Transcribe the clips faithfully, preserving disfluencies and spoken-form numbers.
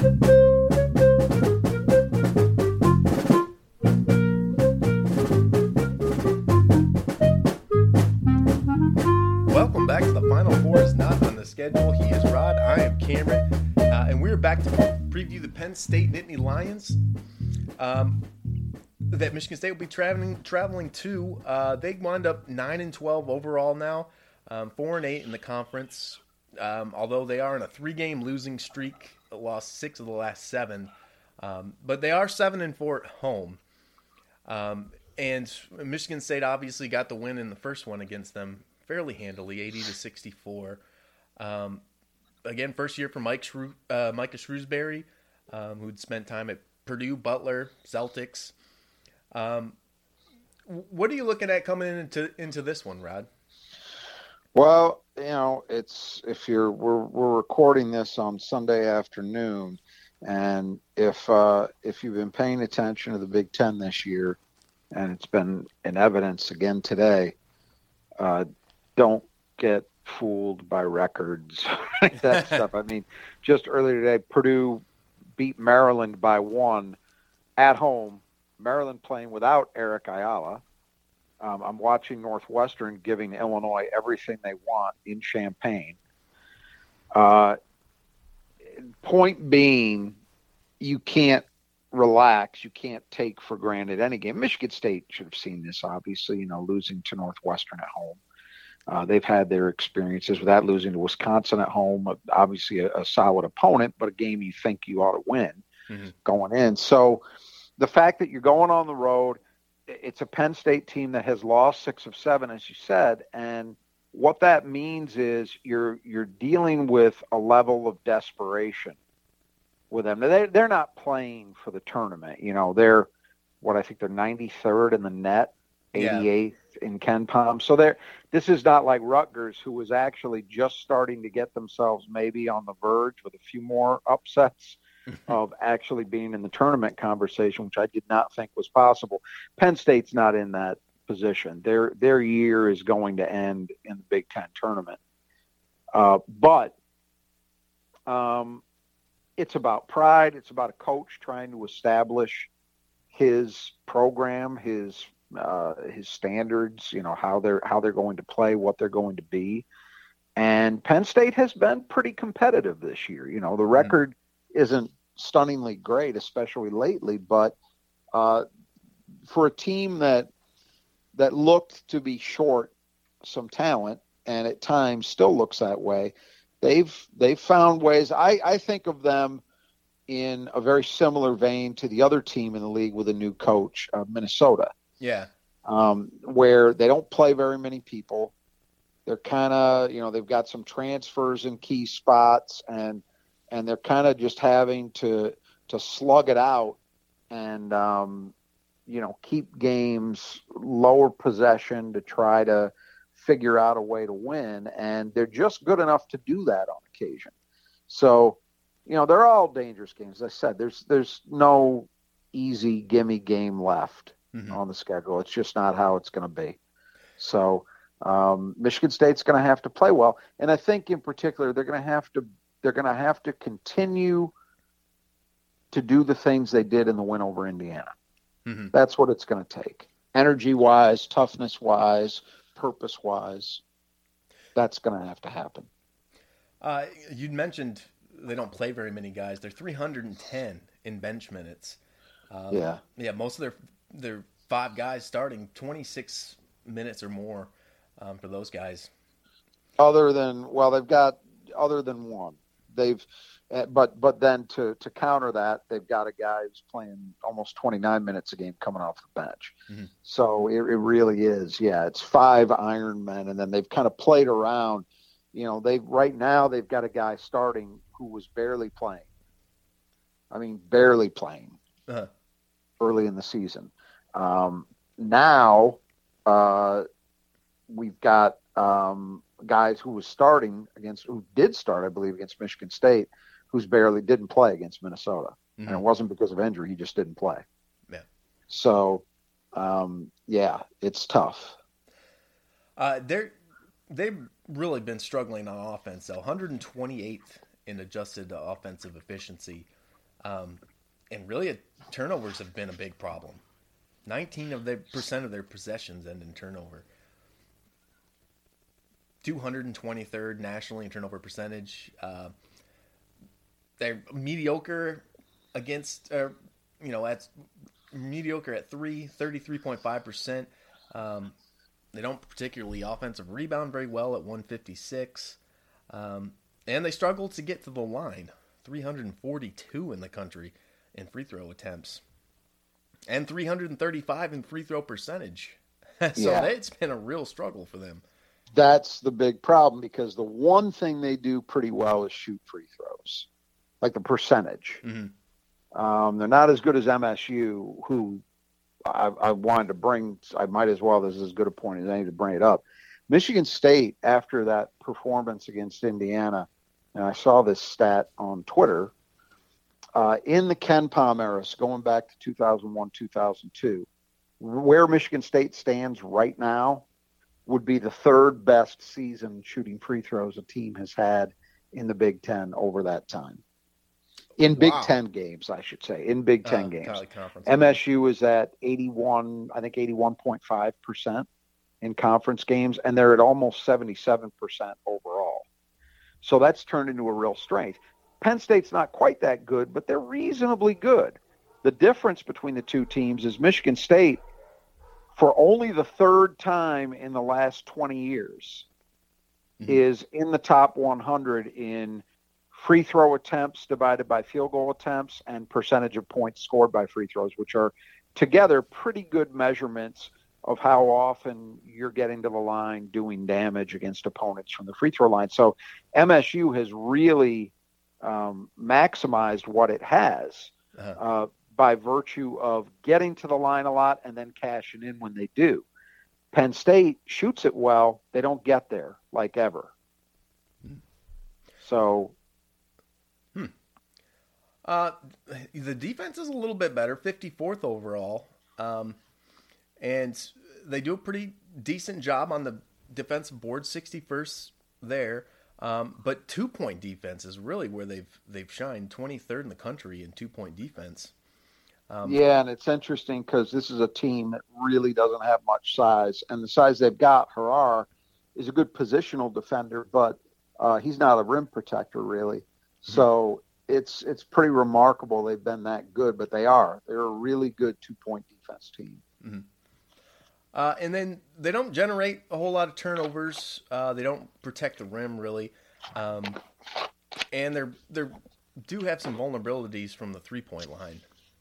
Welcome back to the Final Four is not on the schedule. He is Rod, I am Cameron, uh, and we're back to preview the Penn State Nittany Lions um, that Michigan State will be traveling traveling to. Uh, they wind up nine and twelve overall now, um, four and eight in the conference. Um, although they are in a three-game losing streak, lost six of the last seven, um, but they are seven and four at home. Um, and Michigan State obviously got the win in the first one against them fairly handily, eighty to sixty-four. Um, again, first year for Mike Shrew, uh, Micah Shrewsbury, um, who'd spent time at Purdue, Butler, Celtics. Um, what are you looking at coming into into this one, Rod? Well, you know, it's if you're we're we're recording this on Sunday afternoon, and if uh, if you've been paying attention to the Big Ten this year, and it's been in evidence again today, uh, don't get fooled by records, that stuff. I mean, just earlier today, Purdue beat Maryland by one at home. Maryland playing without Eric Ayala. Um, I'm watching Northwestern giving Illinois everything they want in Champaign. Uh, point being, you can't relax. You can't take for granted any game. Michigan State should have seen this, obviously, you know, losing to Northwestern at home. Uh, they've had their experiences with that, losing to Wisconsin at home, obviously a, a solid opponent, but a game you think you ought to win mm-hmm. going in. So the fact that you're going on the road, it's a Penn State team that has lost six of seven, as you said, and what that means is you're you're dealing with a level of desperation with them. They, they're not playing for the tournament. You know, they're, what I think they're ninety-third in the net, eighty-eighth yeah. in KenPom. So they're, this is not like Rutgers, who was actually just starting to get themselves maybe on the verge with a few more upsets of actually being in the tournament conversation, which I did not think was possible. Penn State's not in that position. Their their year is going to end in the Big Ten tournament. Uh, but um, it's about pride. It's about a coach trying to establish his program, his uh, his standards. You know, how they're how they're going to play, what they're going to be. And Penn State has been pretty competitive this year. You know, the record mm-hmm. isn't stunningly great, especially lately, but uh, for a team that that looked to be short some talent, and at times still looks that way, they've they've found ways. I, I think of them in a very similar vein to the other team in the league with a new coach, uh, Minnesota. Yeah, um, where they don't play very many people. They're kind of, you know, they've got some transfers in key spots, and and they're kind of just having to to slug it out and, um, you know, keep games lower possession to try to figure out a way to win. And they're just good enough to do that on occasion. So, you know, they're all dangerous games. As I said, there's there's no easy gimme game left mm-hmm. on the schedule. It's just not how it's going to be. So um, Michigan State's going to have to play well. And I think in particular, they're going to have to They're going to have to continue to do the things they did in the win over Indiana. Mm-hmm. That's what it's going to take. Energy-wise, toughness-wise, purpose-wise, that's going to have to happen. Uh, you mentioned they don't play very many guys. They're three hundred ten in bench minutes. Um, yeah. Yeah, most of their their five guys starting twenty-six minutes or more um, for those guys. Other than, well, they've got, other than one. They've, but but then to to counter that, they've got a guy who's playing almost twenty-nine minutes a game coming off the bench. Mm-hmm. So it, it really is, yeah. It's five Iron Men, and then they've kind of played around. You know, they right now they've got a guy starting who was barely playing. I mean, barely playing uh-huh. early in the season. Um, now uh, we've got. Um, guys who was starting against, who did start, I believe, against Michigan State, who's barely didn't play against Minnesota. Mm-hmm. And it wasn't because of injury. He just didn't play. Yeah. So, um, yeah, it's tough. Uh, they're, they've really been struggling on offense, though. one hundred twenty-eighth in adjusted offensive efficiency. Um, and really, turnovers have been a big problem. nineteen of their percent of their possessions end in turnover. two hundred twenty-third nationally in turnover percentage. Uh, they're mediocre against, uh, you know, at mediocre at three, thirty-three point five percent. Um, they don't particularly offensive rebound very well at one fifty-six. Um, and they struggle to get to the line, three hundred forty-two in the country in free throw attempts. And three hundred thirty-five in free throw percentage. so Yeah. it's been a real struggle for them. That's the big problem, because the one thing they do pretty well is shoot free throws, like the percentage. Mm-hmm. Um, they're not as good as M S U, who I, I wanted to bring. I might as well. This is as good a point as any to bring it up. Michigan State, after that performance against Indiana, and I saw this stat on Twitter, uh, in the Ken Pom era, so going back to two thousand one, two thousand two, where Michigan State stands right now would be the third best season shooting free throws a team has had in the Big Ten over that time. In Big Wow. Ten games, I should say, in Big Ten Uh, games. College conference. M S U is at eighty-one, I think eighty-one point five percent in conference games, and they're at almost seventy-seven percent overall. So that's turned into a real strength. Penn State's not quite that good, but they're reasonably good. The difference between the two teams is Michigan State, for only the third time in the last twenty years, mm-hmm. is in the top one hundred in free throw attempts divided by field goal attempts and percentage of points scored by free throws, which are together pretty good measurements of how often you're getting to the line doing damage against opponents from the free throw line. So M S U has really um, maximized what it has uh-huh. uh, by virtue of getting to the line a lot and then cashing in when they do. Penn State shoots it well. They don't get there like ever. Hmm. So... Hmm. Uh, the defense is a little bit better, fifty-fourth overall. Um, and they do a pretty decent job on the defensive board, sixty-first there. Um, but two-point defense is really where they've they've shined, twenty-third in the country in two-point defense. Um, yeah, and it's interesting because this is a team that really doesn't have much size. And the size they've got, Harar, is a good positional defender, but uh, he's not a rim protector, really. Mm-hmm. So it's it's pretty remarkable they've been that good, but they are. They're a really good two-point defense team. Mm-hmm. Uh, and then they don't generate a whole lot of turnovers. Uh, they don't protect the rim, really. Um, and they're they're do have some vulnerabilities from the three-point line.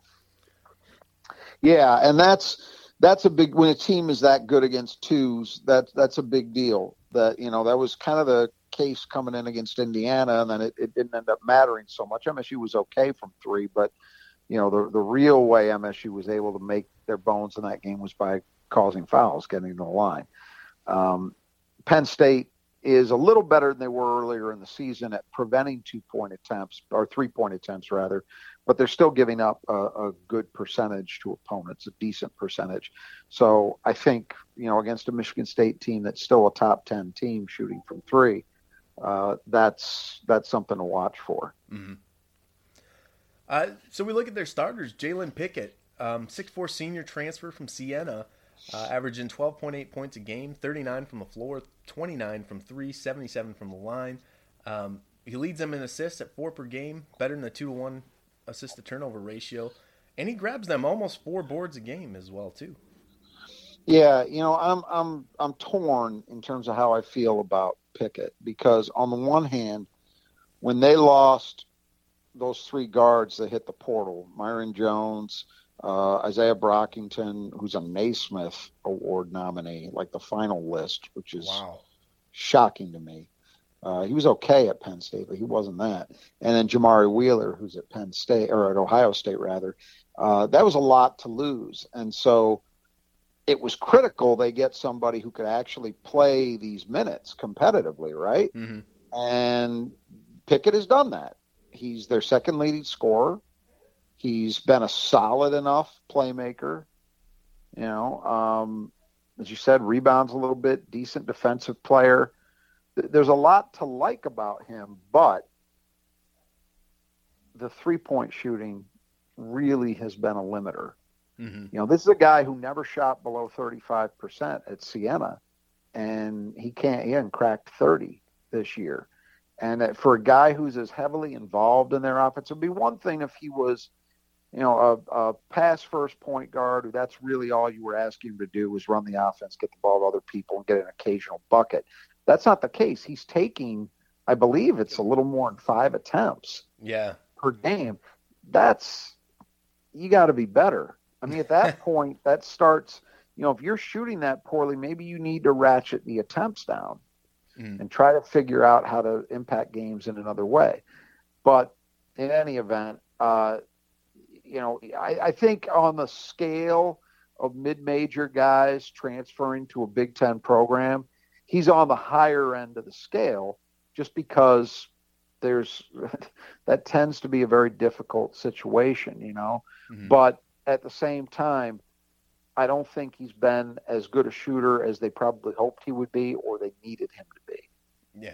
Yeah, and that's that's a big when a team is that good against twos. That that's a big deal. That you know that was kind of the case coming in against Indiana, and then it, it didn't end up mattering so much. M S U was okay from three, but you know the the real way M S U was able to make their bones in that game was by causing fouls, getting to the line. Um, Penn State is a little better than they were earlier in the season at preventing two-point attempts, or three-point attempts rather, but they're still giving up a, a good percentage to opponents, a decent percentage. So I think, you know, against a Michigan State team that's still a top ten team shooting from three, uh, that's that's something to watch for. Mm-hmm. Uh, so we look at their starters. Jalen Pickett, um, six foot four senior transfer from Siena, uh, averaging twelve point eight points a game, thirty-nine from the floor, twenty-nine from three, seventy-seven from the line. Um, he leads them in assists at four per game, better than the two to one assist to turnover ratio, and he grabs them almost four boards a game as well too. Yeah, you know, I'm I'm I'm torn in terms of how I feel about Pickett, because on the one hand, when they lost those three guards that hit the portal, Myron Jones, uh, Isaiah Brockington, who's a Naismith Award nominee, like the final list, which is wow. shocking to me. Uh, he was okay at Penn State, but he wasn't that. And then Jamari Wheeler, who's at Penn State, or at Ohio State rather, uh, that was a lot to lose. And so it was critical they get somebody who could actually play these minutes competitively, right? Mm-hmm. And Pickett has done that. He's their second leading scorer. He's been a solid enough playmaker. You know, um, as you said, rebounds a little bit, decent defensive player. There's a lot to like about him, but the three-point shooting really has been a limiter. Mm-hmm. You know, this is a guy who never shot below thirty-five percent at Siena, and he can't, he hasn't cracked thirty this year. And for a guy who's as heavily involved in their offense, it would be one thing if he was, you know, a, a pass-first point guard who that's really all you were asking him to do was run the offense, get the ball to other people, and get an occasional bucket. That's not the case. He's taking, I believe it's a little more than five attempts yeah. per game. That's, you got to be better. I mean, at that point, that starts, you know, if you're shooting that poorly, maybe you need to ratchet the attempts down mm. and try to figure out how to impact games in another way. But in any event, uh, you know, I, I think on the scale of mid-major guys transferring to a Big Ten program, he's on the higher end of the scale just because there's that tends to be a very difficult situation, you know. Mm-hmm. But at the same time, I don't think he's been as good a shooter as they probably hoped he would be or they needed him to be. Yeah.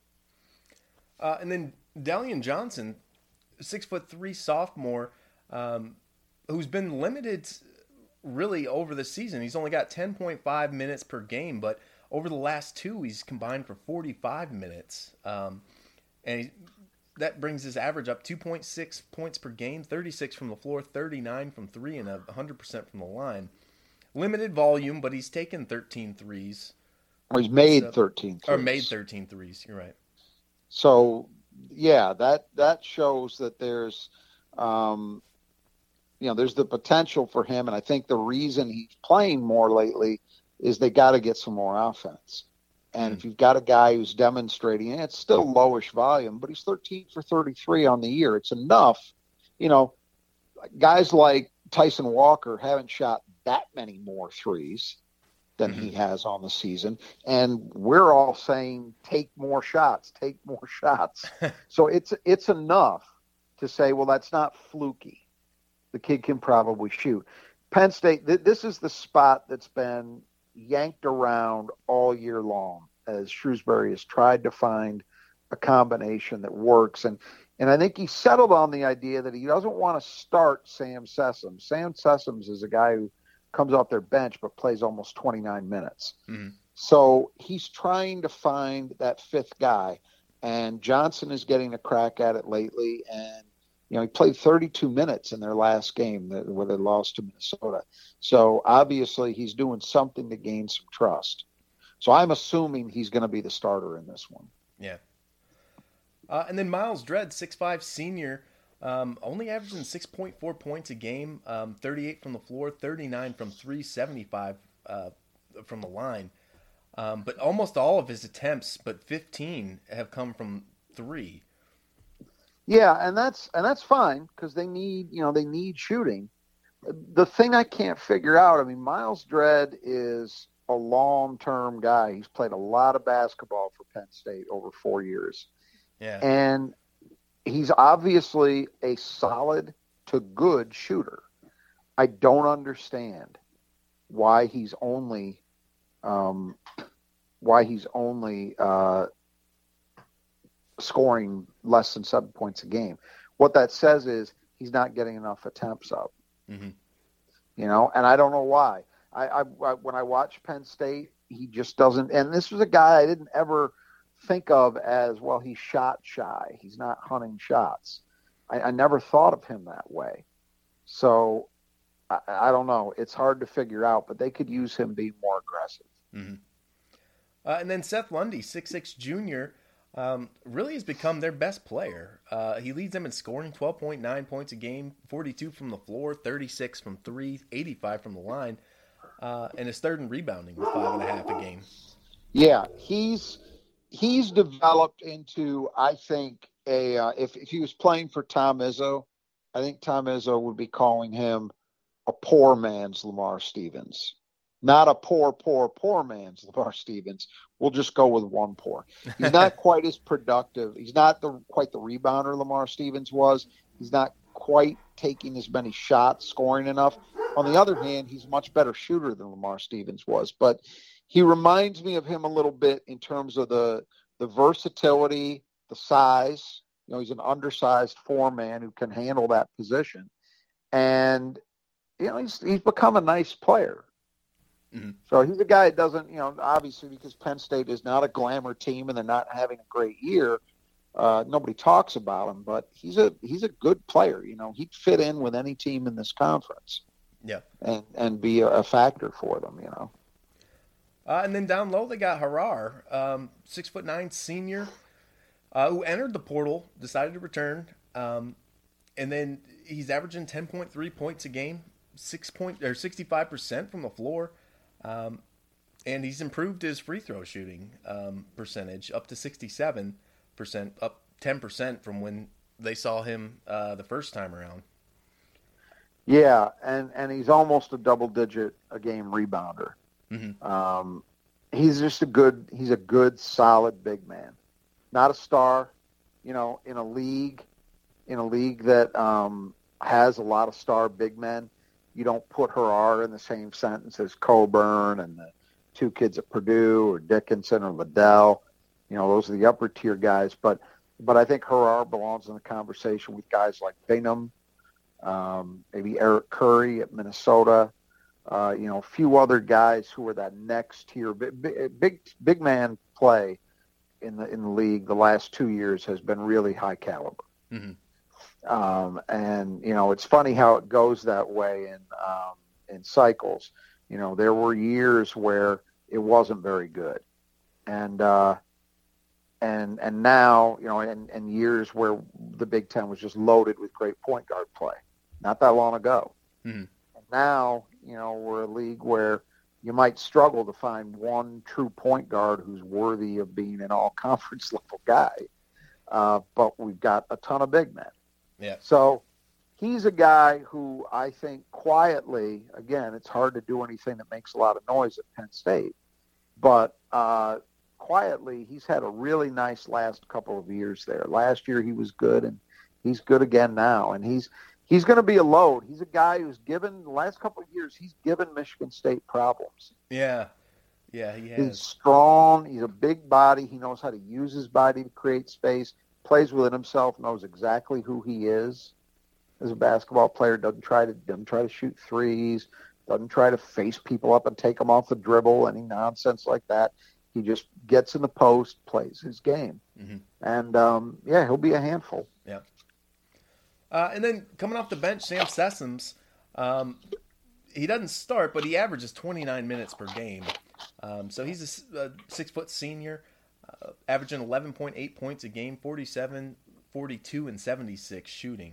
Uh, and then Dalian Johnson, six foot three sophomore, um, who's been limited really over the season. He's only got ten point five minutes per game, but over the last two, he's combined for forty-five minutes. Um, and he, that brings his average up two point six points per game, thirty-six from the floor, thirty-nine from three, and one hundred percent from the line. Limited volume, but he's taken thirteen threes. Or he's made so, thirteen threes. Or made thirteen threes, you're right. So, yeah, that, that shows that there's, um, you know, there's the potential for him. And I think the reason he's playing more lately is they got to get some more offense. And mm. if you've got a guy who's demonstrating, and it's still lowish volume, but he's thirteen for thirty-three on the year. It's enough. You know, guys like Tyson Walker haven't shot that many more threes than mm-hmm. he has on the season. And we're all saying, take more shots, take more shots. So it's, it's enough to say, well, that's not fluky. The kid can probably shoot. Penn State, th- this is the spot that's been yanked around all year long as Shrewsbury has tried to find a combination that works. And, and I think he settled on the idea that he doesn't want to start Sam Sessoms. Sam Sessoms is a guy who comes off their bench but plays almost twenty-nine minutes. Mm-hmm. So he's trying to find that fifth guy. And Johnson is getting a crack at it lately. And, you know, he played thirty-two minutes in their last game where they lost to Minnesota. So obviously he's doing something to gain some trust. So I'm assuming he's going to be the starter in this one. Yeah. Uh, and then Miles Dredd, six five senior, um, only averaging six point four points a game, um, thirty-eight from the floor, thirty-nine from three, seventy-five uh, from the line. Um, but almost all of his attempts, but fifteen, have come from three. Yeah, and that's and that's fine because they need, you know, they need shooting. The thing I can't figure out, I mean, Miles Dredd is a long-term guy. He's played a lot of basketball for Penn State over four years. Yeah. And he's obviously a solid to good shooter. I don't understand why he's only um, why he's only uh, scoring less than seven points a game. What that says is he's not getting enough attempts up. Mm-hmm. You know, and I don't know why. I, I, I when I watch Penn State, he just doesn't. And this was a guy I didn't ever think of as, well, he's shot shy. He's not hunting shots. I, I never thought of him that way. So I, I don't know. It's hard to figure out, but they could use him being more aggressive. Mm-hmm. Uh, and then Seth Lundy, six six junior, um, really has become their best player. Uh, he leads them in scoring, twelve point nine points a game, forty-two from the floor, thirty-six from three, eighty-five from the line, uh, and is third in rebounding with five and a half a game. Yeah, he's he's developed into, I think, a uh, if, if he was playing for Tom Izzo, I think Tom Izzo would be calling him a poor man's Lamar Stevens. Not a poor, poor, poor man's Lamar Stevens. We'll just go with one poor. He's not quite as productive. He's not the quite the rebounder Lamar Stevens was. He's not quite taking as many shots, scoring enough. On the other hand, he's a much better shooter than Lamar Stevens was. But he reminds me of him a little bit in terms of the the versatility, the size. You know, he's an undersized four man who can handle that position, and you know, he's he's become a nice player. Mm-hmm. So he's a guy that doesn't, you know, obviously because Penn State is not a glamour team and they're not having a great year. Uh, nobody talks about him, but he's a he's a good player. You know, he'd fit in with any team in this conference. Yeah, and and be a, a factor for them. You know. Uh, and then down low they got Harar, um, six foot nine senior, uh, who entered the portal, decided to return, um, and then he's averaging ten point three points a game, six point or sixty five percent from the floor. Um, and he's improved his free throw shooting um, percentage up to sixty-seven percent, up ten percent from when they saw him uh, the first time around. Yeah, and, and he's almost a double-digit a game rebounder. Mm-hmm. Um, he's just a good he's a good solid big man, not a star. You know, in a league in a league that um, has a lot of star big men. You don't put Harar in the same sentence as Coburn and the two kids at Purdue or Dickinson or Liddell. You know, those are the upper tier guys. But but I think Harar belongs in the conversation with guys like Bingham, um, maybe Eric Curry at Minnesota. Uh, you know, a few other guys who are that next tier. Big big, big man play in the in the league the last two years has been really high caliber. Mm-hmm. Um, and, you know, it's funny how it goes that way in, um, in cycles. You know, there were years where it wasn't very good. And, uh, and, and now, you know, and, and years where the Big Ten was just loaded with great point guard play, not that long ago. Mm-hmm. And now, you know, we're a league where you might struggle to find one true point guard who's worthy of being an all conference level guy. Uh, but we've got a ton of big men. Yeah. So he's a guy who I think quietly, again, it's hard to do anything that makes a lot of noise at Penn State, but uh, quietly he's had a really nice last couple of years there. Last year he was good, and he's good again now. And he's he's going to be a load. He's a guy who's given, the last couple of years, he's given Michigan State problems. Yeah. Yeah, he has. He's strong. He's a big body. He knows how to use his body to create space. Plays within himself, knows exactly who he is as a basketball player. Doesn't try to doesn't try to shoot threes. Doesn't try to face people up and take them off the dribble. Any nonsense like that. He just gets in the post, plays his game, mm-hmm. and um, yeah, he'll be a handful. Yeah. Uh, and then coming off the bench, Sam Sessoms. Um, he doesn't start, but he averages twenty-nine minutes per game. Um, so he's a, a six foot senior. Uh, averaging eleven point eight points a game, forty-seven, forty-two, and seventy-six shooting.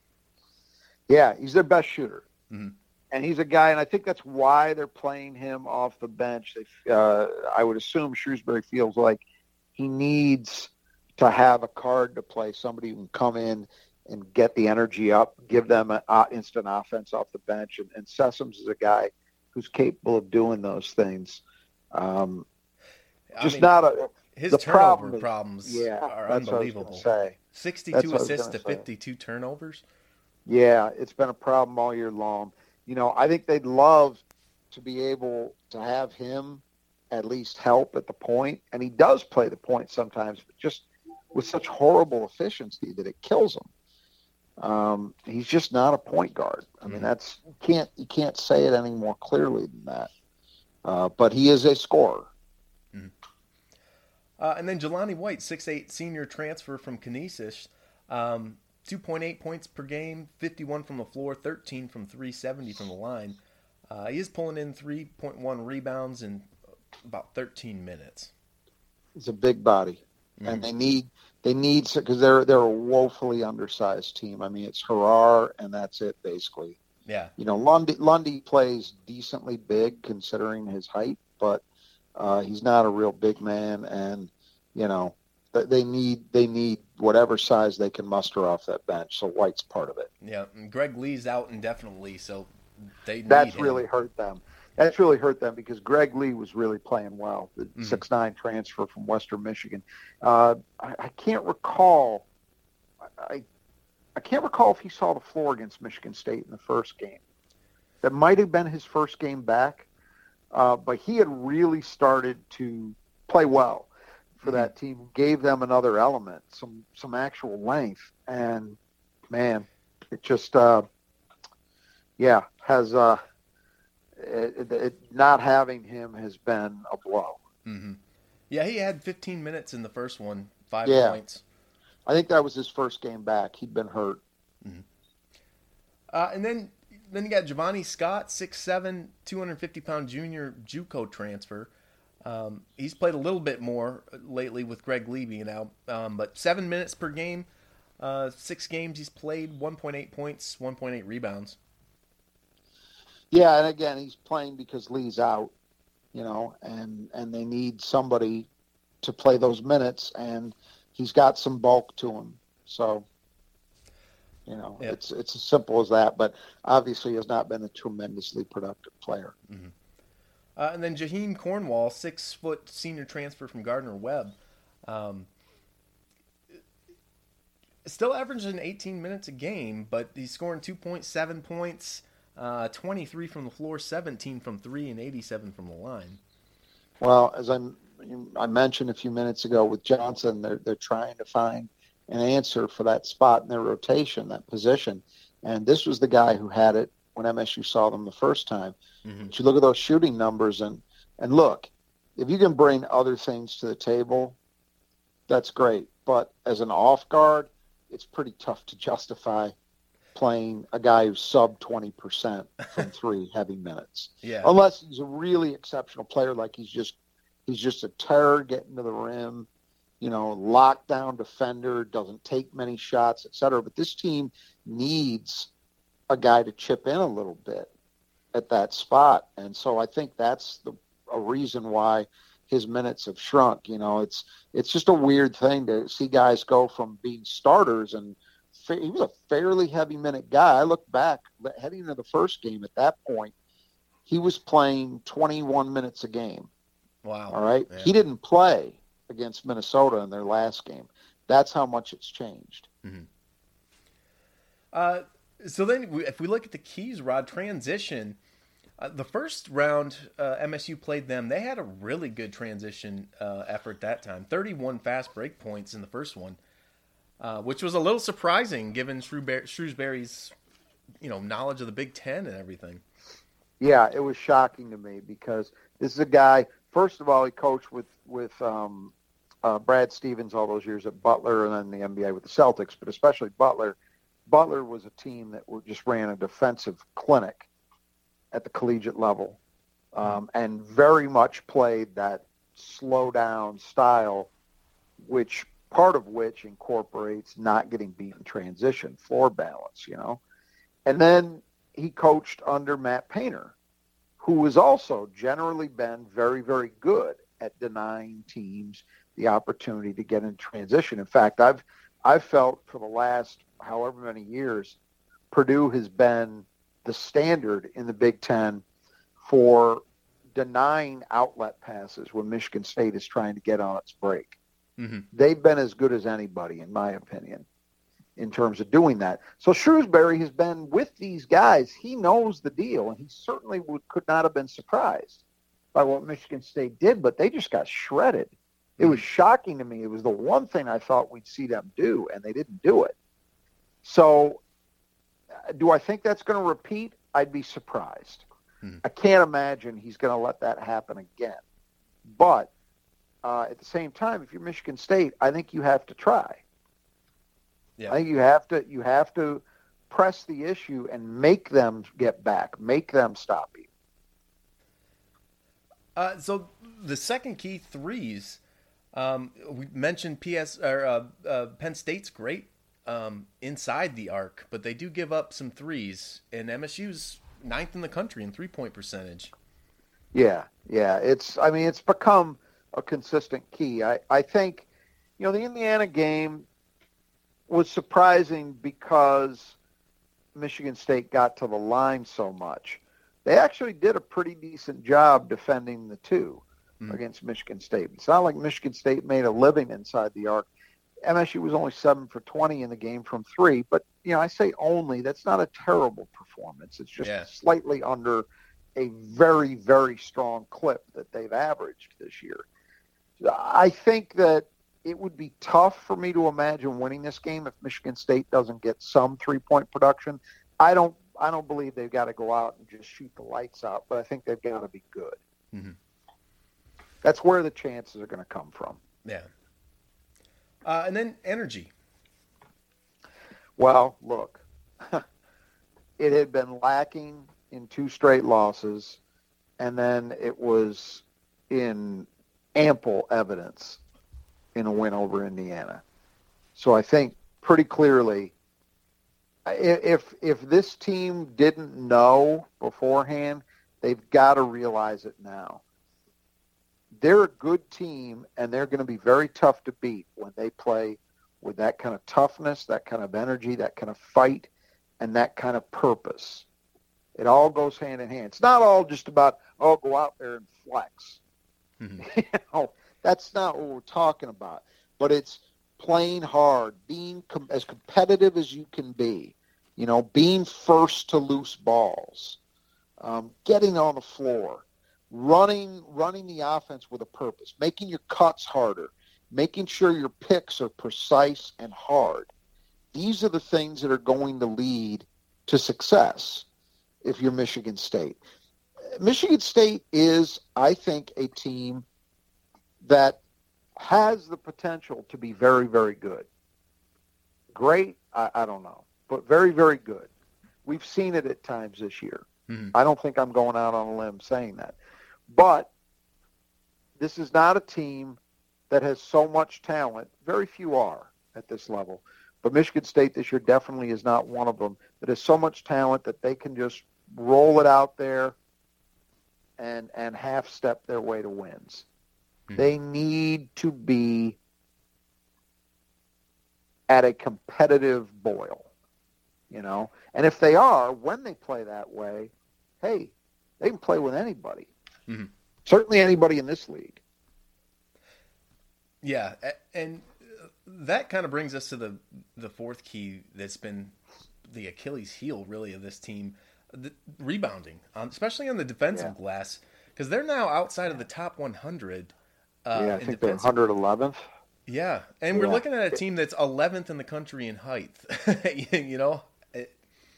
Yeah, he's their best shooter. Mm-hmm. And he's a guy, and I think that's why they're playing him off the bench. They, uh, I would assume Shrewsbury feels like he needs to have a card to play, somebody who can come in and get the energy up, give them an uh, instant offense off the bench. And, and Sessoms is a guy who's capable of doing those things. Um, just I mean, not a... His the turnover problem is, problems yeah, are that's unbelievable. What I was say. sixty-two assists to fifty-two turnovers. Yeah, it's been a problem all year long. You know, I think they'd love to be able to have him at least help at the point, and he does play the point sometimes, but just with such horrible efficiency that it kills him. Um, he's just not a point guard. I mean, mm-hmm. that's you can't you can't say it any more clearly than that. Uh, but he is a scorer. Mm-hmm. Uh, and then Jelani White, six foot eight senior transfer from Canisius, um, two point eight points per game, fifty-one from the floor, thirteen from three, seventy from the line. Uh, he is pulling in three point one rebounds in about thirteen minutes. He's a big body, mm-hmm. and they need they need because they're they're a woefully undersized team. I mean, it's Harar, and that's it basically. Yeah, you know, Lundy Lundy plays decently big considering his height, but. Uh, he's not a real big man, and you know they need they need whatever size they can muster off that bench. So White's part of it. Yeah, and Greg Lee's out indefinitely, so they need that's him. really hurt them. That's really hurt them because Greg Lee was really playing well. The mm-hmm. six nine transfer from Western Michigan. Uh, I, I can't recall. I I can't recall if he saw the floor against Michigan State in the first game. That might have been his first game back. Uh, but he had really started to play well for for that team, gave them another element, some some actual length. And, man, it just, uh, yeah, has uh, it, it, not having him has been a blow. Mm-hmm. Yeah, he had fifteen minutes in the first one, five yeah. points. I think that was his first game back. He'd been hurt. Mm-hmm. Uh, and then then you got Giovanni Scott, six seven, two hundred fifty pound junior JUCO transfer. Um, he's played a little bit more lately with Greg Leby now, um, but seven minutes per game, uh, six games he's played, one point eight points, one point eight rebounds. Yeah, and again, he's playing because Lee's out, you know, and, and they need somebody to play those minutes, and he's got some bulk to him. So, you know, yep. it's it's as simple as that, but obviously has not been a tremendously productive player. Mm-hmm. Uh, and then Jaheim Cornwall, six-foot senior transfer from Gardner-Webb. Um, still averaging eighteen minutes a game, but he's scoring two point seven points, uh, twenty-three from the floor, seventeen from three, and eighty-seven from the line. Well, as I'm, I mentioned a few minutes ago with Johnson, they're, they're trying to find an answer for that spot in their rotation, that position. And this was the guy who had it when M S U saw them the first time. Mm-hmm. But you look at those shooting numbers, and, and look, if you can bring other things to the table, that's great. But as an off guard, it's pretty tough to justify playing a guy who's sub twenty percent from three heavy minutes. Yeah. Unless he's a really exceptional player, like he's just he's just a terror getting to the rim, you know, lockdown defender, doesn't take many shots, et cetera. But this team needs a guy to chip in a little bit at that spot. And so I think that's the a reason why his minutes have shrunk. You know, it's it's just a weird thing to see guys go from being starters, and he was a fairly heavy minute guy. I look back, heading into the first game at that point, he was playing twenty-one minutes a game. Wow. All right. Yeah. He didn't play against Minnesota in their last game. That's how much it's changed. Mm-hmm. Uh, so then if we look at the keys, Rod, transition, uh, the first round uh, M S U played them, they had a really good transition uh, effort that time. thirty-one fast break points in the first one, uh, which was a little surprising given Shrewsbury, Shrewsbury's you know, knowledge of the Big Ten and everything. Yeah, it was shocking to me because this is a guy, first of all, he coached with, with um, uh, Brad Stevens all those years at Butler and then the N B A with the Celtics, but especially Butler. Butler was a team that just ran a defensive clinic at the collegiate level um, and very much played that slow down style, which part of which incorporates not getting beat in transition, floor balance, you know. And then he coached under Matt Painter, who has also generally been very, very good at denying teams the opportunity to get in transition. In fact, I've I've felt for the last however many years, Purdue has been the standard in the Big Ten for denying outlet passes when Michigan State is trying to get on its break. Mm-hmm. They've been as good as anybody, in my opinion, in terms of doing that. So Shrewsbury has been with these guys. He knows the deal, and he certainly would, could not have been surprised by what Michigan State did, but they just got shredded. It was shocking to me. It was the one thing I thought we'd see them do, and they didn't do it. So do I think that's going to repeat? I'd be surprised. Hmm. I can't imagine he's going to let that happen again. But uh, at the same time, if you're Michigan State, I think you have to try. Yeah. I think you have to you have to press the issue and make them get back, make them stop you. Uh, so the second key, threes. Um, we mentioned P S or uh, uh, Penn State's great um, inside the arc, but they do give up some threes, and M S U's ninth in the country in three-point percentage. Yeah, yeah. It's I mean, it's become a consistent key. I, I think, you know, the Indiana game was surprising because Michigan State got to the line so much. They actually did a pretty decent job defending the two mm. against Michigan State. It's not like Michigan State made a living inside the arc. M S U was only seven for twenty in the game from three, but, you know, I say only. That's not a terrible performance. It's just yeah. slightly under a very, very strong clip that they've averaged this year. I think that it would be tough for me to imagine winning this game if Michigan State doesn't get some three-point production. I don't I don't believe they've got to go out and just shoot the lights out, but I think they've got to be good. Mm-hmm. That's where the chances are going to come from. Yeah. Uh, and then energy. Well, look, it had been lacking in two straight losses, and then it was in ample evidence in a win over Indiana. So I think pretty clearly, if if this team didn't know beforehand, they've got to realize it now. They're a good team, and they're going to be very tough to beat when they play with that kind of toughness, that kind of energy, that kind of fight, and that kind of purpose. It all goes hand in hand. It's not all just about, oh, go out there and flex. Mm-hmm. You know, that's not what we're talking about. But it's playing hard, being com- as competitive as you can be, you know, being first to loose balls, um, getting on the floor, running running the offense with a purpose, making your cuts harder, making sure your picks are precise and hard. These are the things that are going to lead to success if you're Michigan State. Michigan State is, I think, a team that has the potential to be very, very good. Great, I, I don't know, but very, very good. We've seen it at times this year. Mm-hmm. I don't think I'm going out on a limb saying that. But this is not a team that has so much talent. Very few are at this level. But Michigan State this year definitely is not one of them that has so much talent that they can just roll it out there and and half-step their way to wins. Mm-hmm. They need to be at a competitive boil, you know. And if they are, when they play that way, hey, they can play with anybody. Mm-hmm. Certainly anybody in this league. Yeah, and that kind of brings us to the the fourth key that's been the Achilles heel, really, of this team, the rebounding, um, especially on the defensive yeah. glass, because they're now outside of the top one hundred. Uh, yeah, I think they're one hundred eleventh. Yeah, and yeah. we're looking at a team that's eleventh in the country in height. you know, it,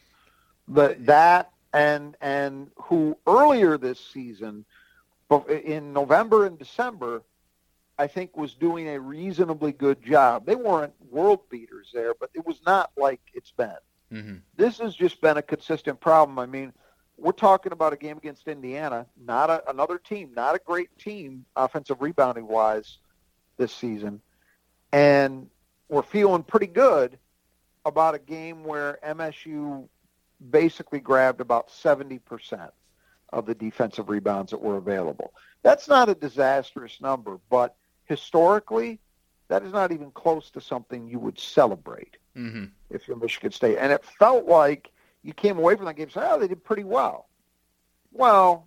but that and and who earlier this season, in November and December, I think was doing a reasonably good job. They weren't world beaters there, but it was not like it's been. Mm-hmm. This has just been a consistent problem. I mean, we're talking about a game against Indiana, not a, another team, not a great team offensive rebounding wise this season. And we're feeling pretty good about a game where M S U basically grabbed about seventy percent of the defensive rebounds that were available. That's not a disastrous number, but historically, that is not even close to something you would celebrate mm-hmm. if you're Michigan State. And it felt like you came away from that game saying, oh, they did pretty well. Well,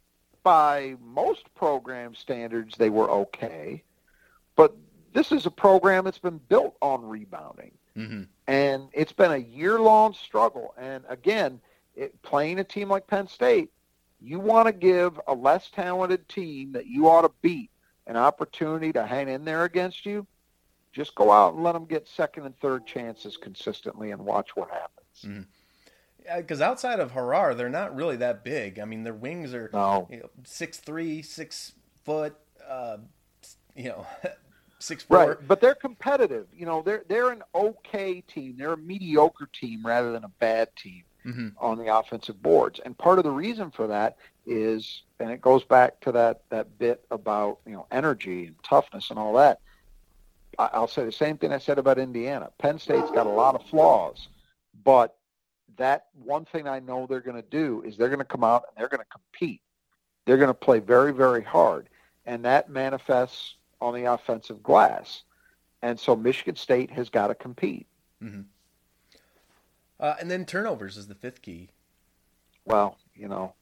by most program standards, they were okay. But this is a program that's been built on rebounding. Mm-hmm. And it's been a year-long struggle. And again, it, playing a team like Penn State, you want to give a less talented team that you ought to beat an opportunity to hang in there against you, just go out and let them get second and third chances consistently and watch what happens. Mm-hmm. Yeah, because outside of Harar, they're not really that big. I mean, their wings are no. you know, six three, six foot, uh, you know, six four. Right, but they're competitive. You know, they're they're an okay team. They're a mediocre team rather than a bad team. Mm-hmm. on the offensive boards. And part of the reason for that is, and it goes back to that, that bit about, you know, energy and toughness and all that. I, I'll say the same thing I said about Indiana. Penn State's got a lot of flaws, but that one thing I know they're going to do is they're going to come out and they're going to compete. They're going to play very, very hard. And that manifests on the offensive glass. And so Michigan State has got to compete. Mm-hmm. Uh, and then turnovers is the fifth key. Well, you know,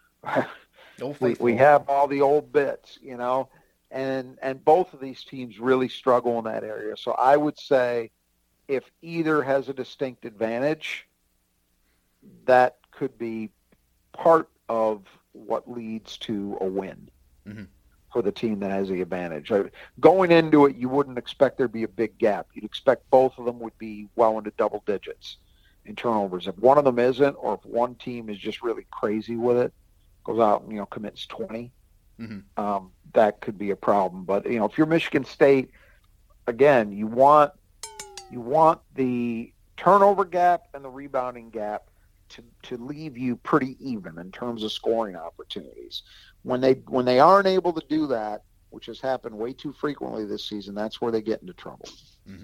we, we have all the old bits, you know, and and both of these teams really struggle in that area. So I would say if either has a distinct advantage, that could be part of what leads to a win. Mm-hmm. for the team that has the advantage. Going into it, you wouldn't expect there to be a big gap. You'd expect both of them would be well into double digits in turnovers. If one of them isn't, or if one team is just really crazy with it, goes out and, you know, commits twenty, mm-hmm. um, that could be a problem. But, you know, if you're Michigan State, again, you want you want the turnover gap and the rebounding gap to, to leave you pretty even in terms of scoring opportunities. When they when they aren't able to do that, which has happened way too frequently this season, that's where they get into trouble. Mm-hmm.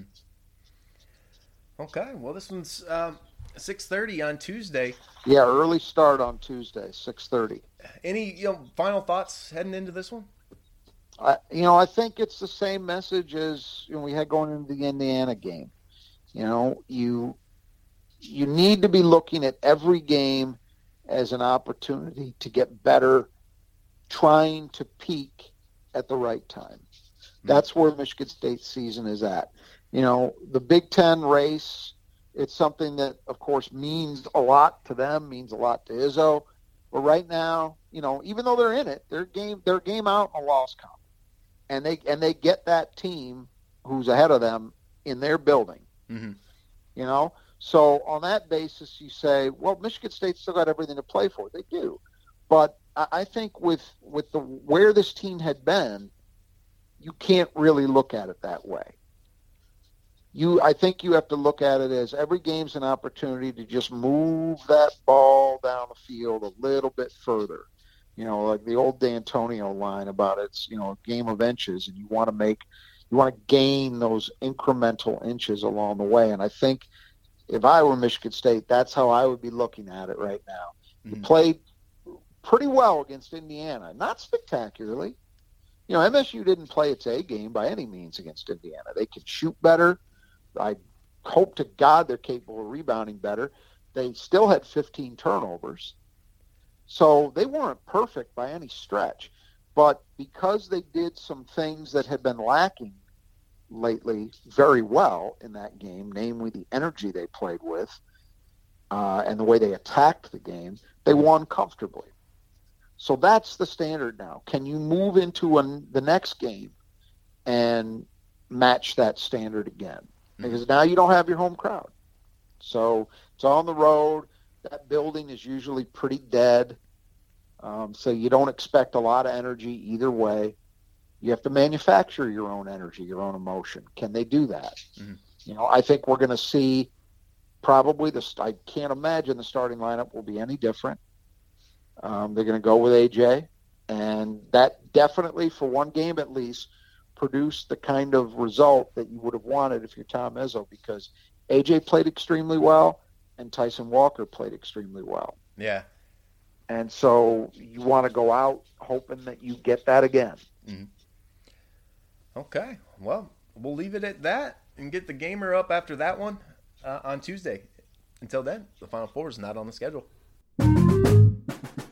Okay, well, this one's um, six thirty on Tuesday. Yeah, early start on Tuesday, six thirty. Any you know final thoughts heading into this one? I, you know, I think it's the same message as, you know, we had going into the Indiana game. You know, you you need to be looking at every game as an opportunity to get better, trying to peak at the right time. That's where Michigan State's season is at. You know, the Big Ten race, it's something that, of course, means a lot to them, means a lot to Izzo. But right now, you know, even though they're in it, they're game they're game out in a loss column. And they and they get that team who's ahead of them in their building. Mm-hmm. You know? So on that basis, you say, well, Michigan State's still got everything to play for. They do. But I think with with the where this team had been, you can't really look at it that way. You, I think you have to look at it as every game's an opportunity to just move that ball down the field a little bit further. You know, like the old D'Antonio line about it's, you know, a game of inches, and you want to make, you want to gain those incremental inches along the way. And I think if I were Michigan State, that's how I would be looking at it right now. Mm-hmm. You played pretty well against Indiana, not spectacularly. You know, M S U didn't play its A game by any means against Indiana. They could shoot better. I hope to God they're capable of rebounding better. They still had fifteen turnovers. So they weren't perfect by any stretch. But because they did some things that had been lacking lately very well in that game, namely the energy they played with uh, and the way they attacked the game, they won comfortably. So that's the standard now. Can you move into an, the next game and match that standard again? Because now you don't have your home crowd. So it's on the road. That building is usually pretty dead. Um, so you don't expect a lot of energy either way. You have to manufacture your own energy, your own emotion. Can they do that? Mm-hmm. You know, I think we're going to see probably the – I can't imagine the starting lineup will be any different. Um, they're going to go with A J. And that definitely, for one game at least, produced the kind of result that you would have wanted if you're Tom Izzo, because A J played extremely well and Tyson Walker played extremely well. Yeah. And so you want to go out hoping that you get that again. Mm-hmm. Okay. Well, we'll leave it at that and get the gamer up after that one uh, on Tuesday. Until then, the Final Four is not on the schedule.